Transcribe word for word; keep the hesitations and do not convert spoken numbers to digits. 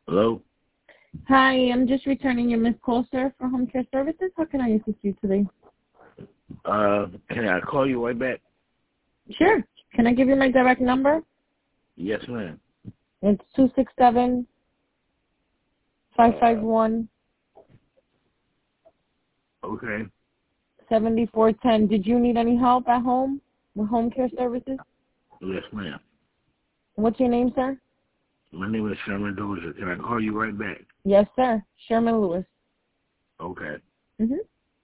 Hello? Hi, I'm just returning your missed call, sir, for home care services. How can I assist you today? Uh, can I call you right back? Sure. Can I give you my direct number? Yes, ma'am. It's two six seven, five five one, Okay. seven four one zero. Did you need any help at home with home care services? Yes, ma'am. What's your name, sir? My name is Sherman Dozier. Can I call you right back? Yes, sir. Sherman Lewis. Okay. Mm-hmm.